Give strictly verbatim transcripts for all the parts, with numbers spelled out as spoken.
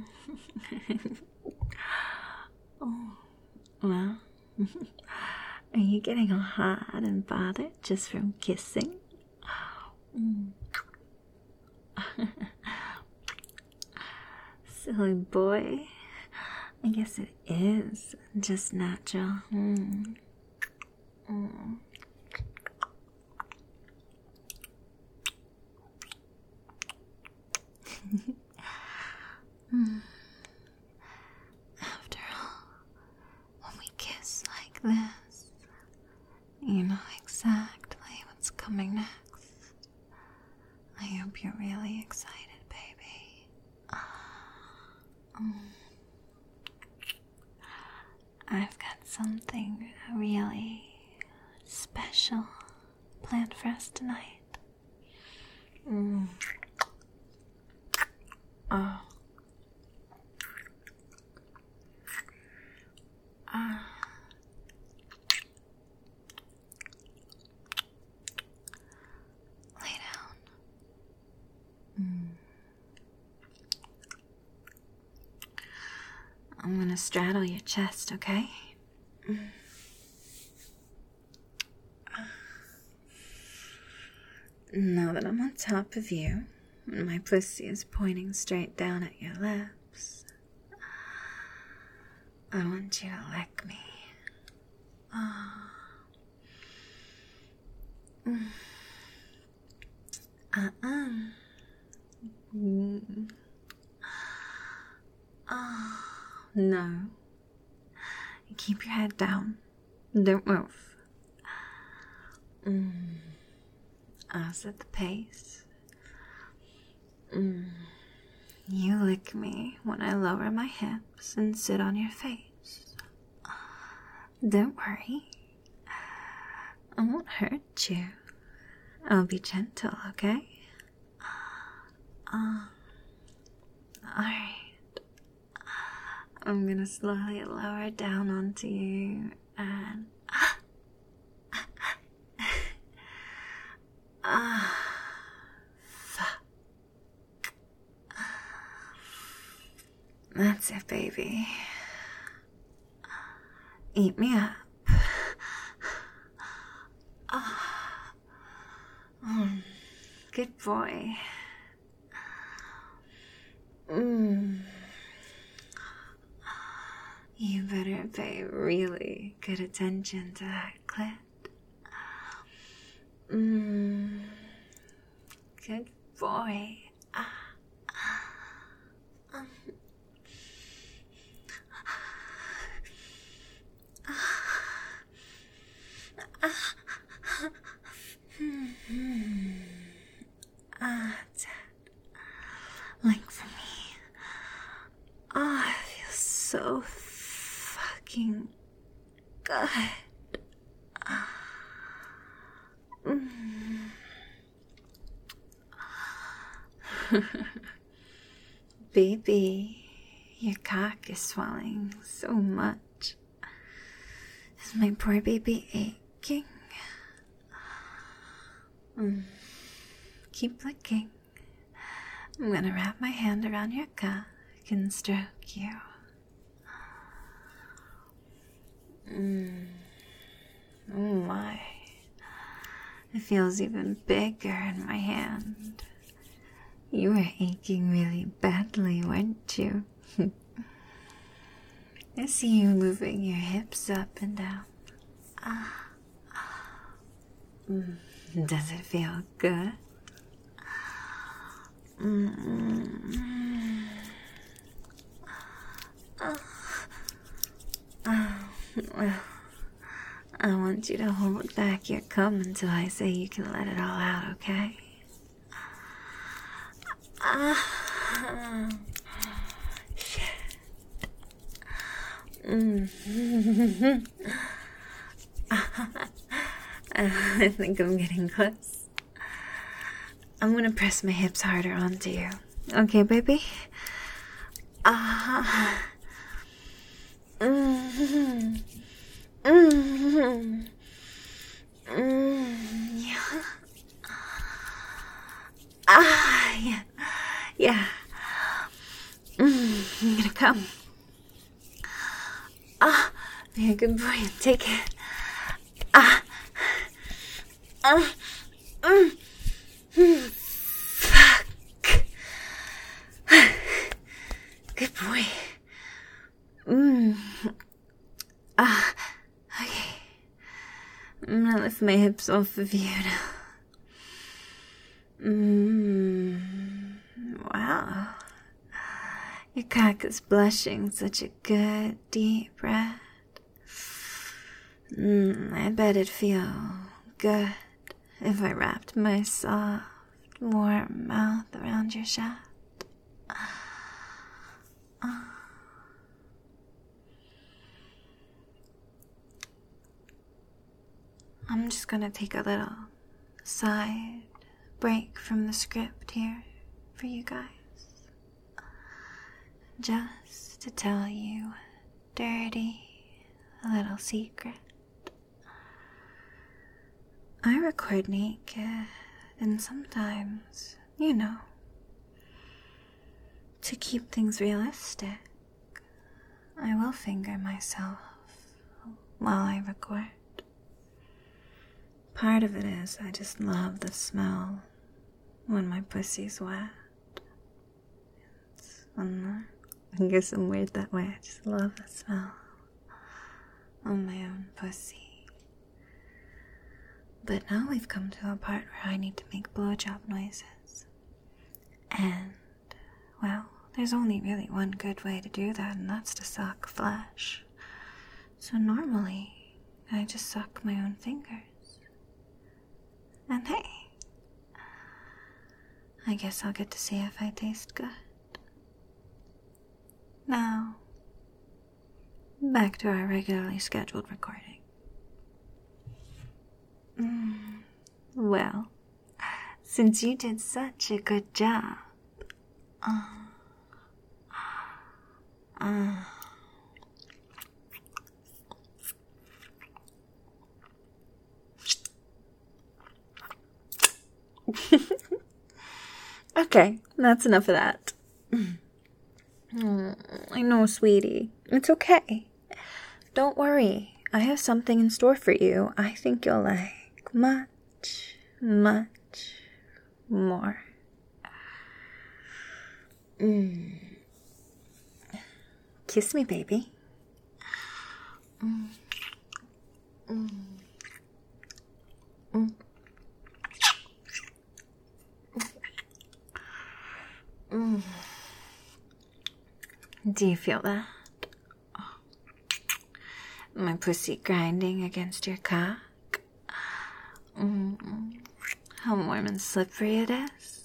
Oh, well, are you getting all hot and bothered just from kissing? Mm. Silly boy. I guess it is just natural. Mm. Mm. After all, when we kiss like this, you know exactly what's coming next. I hope you're really excited, baby. Mm. I've got something really special planned for us tonight. Mm. Oh. Ah. Lay down. Mm. I'm gonna straddle your chest, okay? Mm. Now that I'm on top of you, and my pussy is pointing straight down at your lips, I want you to lick me. Oh. Mm. Uh-uh. Mm. Oh, no. Keep your head down. Don't move. Mm. I'll set the pace. Mm. You lick me when I lower my hips and sit on your face. Don't worry. I won't hurt you. I'll be gentle, okay? Uh, Alright. I'm gonna slowly lower down onto you and... Ah, fuck. That's it, baby. Eat me up. Ah. Mm. Good boy. Mm. You better pay really good attention to that clit. Mm. Good boy. Ah. Um. Ah, Dad. Like for me. Ah, oh, it feels so fucking good. Ah. Mm. Baby, your cock is swelling so much. Is my poor baby aching? Mm. Keep licking. I'm gonna wrap my hand around your cock and stroke you. Mm. Oh my. It feels even bigger in my hand. You were aching really badly, weren't you? I see you moving your hips up and down. Ah. Mm. Does it feel good? Mm-hmm. Oh. Oh. Well, I want you to hold back your cum until I say you can let it all out, okay? Ah. Shit. Mm-hmm. I think I'm getting close. I'm gonna press my hips harder onto you. Okay, baby? Ah. Mm-hmm. Mm-hmm. Mm-hmm. Yeah. Ah, yeah. Yeah. Mm. gonna come. Ah, be a good boy and take it. Ah, ah, mm, mm, fuck. Good boy. Mm. Ah, okay. I'm gonna lift my hips off of you now. Mmm. Wow. Your cock is blushing such a good, deep red. Mmm, I bet it'd feel good if I wrapped my soft, warm mouth around your shaft. Uh. I'm just gonna take a little side break from the script here for you guys. Just to tell you a dirty little secret. I record naked, and sometimes, you know, to keep things realistic, I will finger myself while I record. Part of it is I just love the smell when my pussy's wet. It's, um, I guess I'm weird that way. I just love the smell of my own pussy. But now we've come to a part where I need to make blowjob noises. And, well, there's only really one good way to do that, and that's to suck flesh. So normally, I just suck my own fingers. And hey, I guess I'll get to see if I taste good. Now, back to our regularly scheduled recording. Mm, well, since you did such a good job, uh, uh, okay, that's enough of that. Mm, I know, sweetie. It's okay. Don't worry. I have something in store for you I think you'll like much, much more. Mm. Kiss me, baby. Mm. Mm. Mm. Mm. Do you feel that? Oh. My pussy grinding against your cock? Mm. How warm and slippery it is?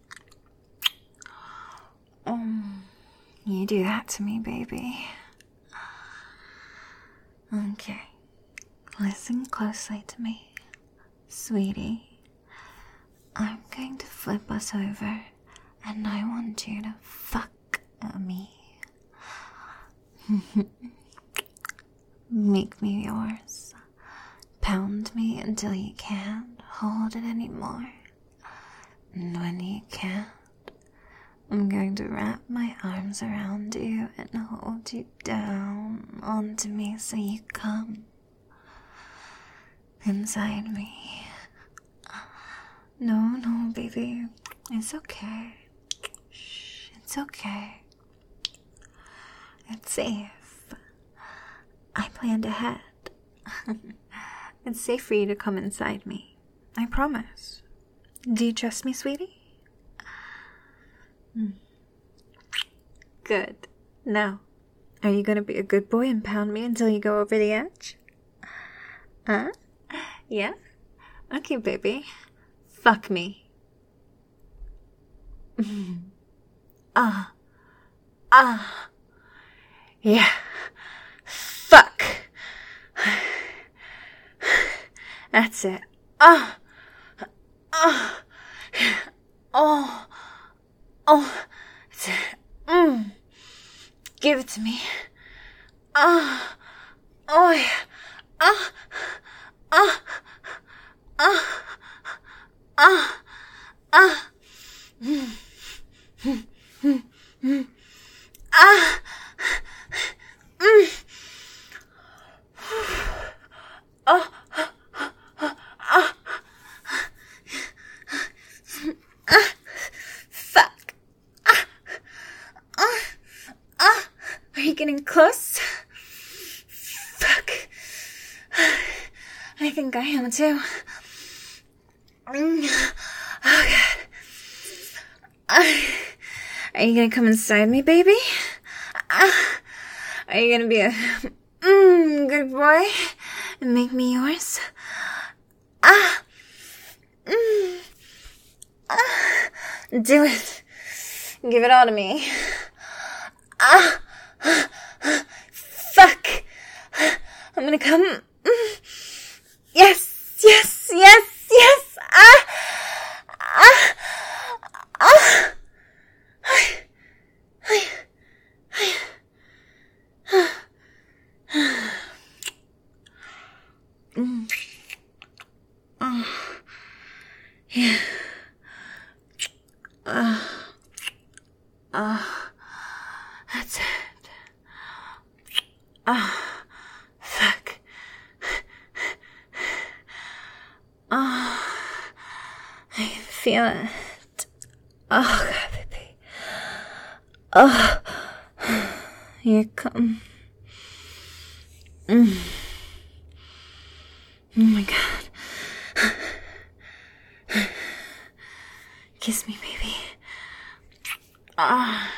Mm. You do that to me, baby. Okay. Listen closely to me, sweetie. I'm going to flip us over, and I want you to fuck me. Make me yours. Pound me until you can't hold it anymore. And when you can't, I'm going to wrap my arms around you and hold you down onto me so you come inside me. No, no, baby. It's okay. Shh, it's okay. It's safe. I planned ahead. It's safe for you to come inside me. I promise. Do you trust me, sweetie? Mm. Good. Now, are you gonna be a good boy and pound me until you go over the edge? Huh? Yeah? Okay, baby. Fuck me. Ah. Ah. Yeah. Fuck. That's it. Ah. Ah. Oh. Oh. That's it. Mm. Give it to me. Ah. Oh, yeah. Ah. Ah. Ah. Ah. Ah. Mm. Mm. Mm. Mm. Ah. getting close? Fuck. I think I am too. Oh God. Are you gonna come inside me, baby? Are you gonna be a mm, good boy and make me yours? Ah. Mm. Ah. Do it. Give it all to me. Ah. Fuck. I'm gonna come. Yes, yes, yes, yes. Ah. Ah. Ah. Mm. Oh. Yeah. Uh. Uh. That's it. Oh. Fuck. Oh. I can feel it. Oh, God, baby. Oh. Here it comes. Mm. Oh my God. Kiss me, baby. Ah.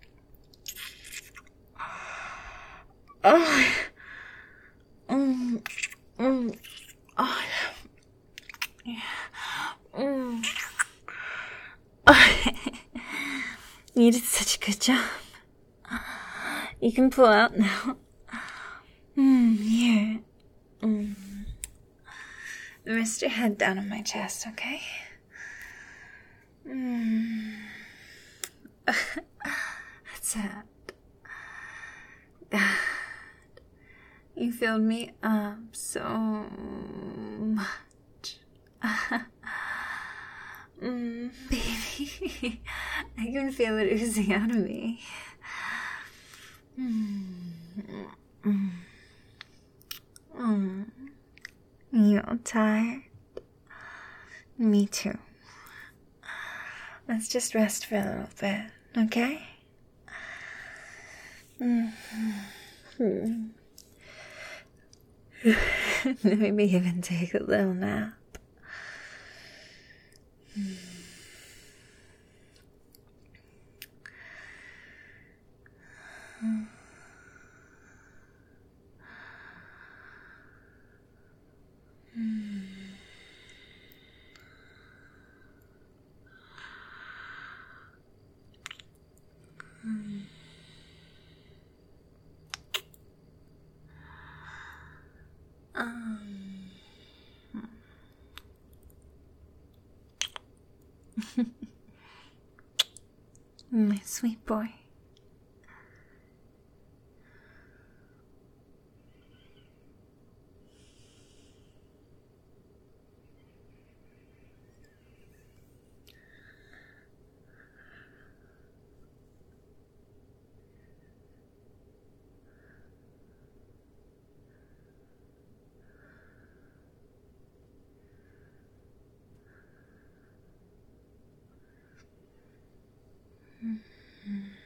Oh. Mm. Mm. Oh. Yeah. Mm. Oh. You did such a good job. You can pull out now. Mm, here. Mm. Rest your head down on my chest, okay? Mm. That's it. God. You filled me up so much. mm, baby. I can feel it oozing out of me. Mm. Mm. Mm. You all tired? Me too. Let's just rest for a little bit, okay? Mm-hmm. Maybe even take a little nap. Um, my sweet boy. Mm-hmm.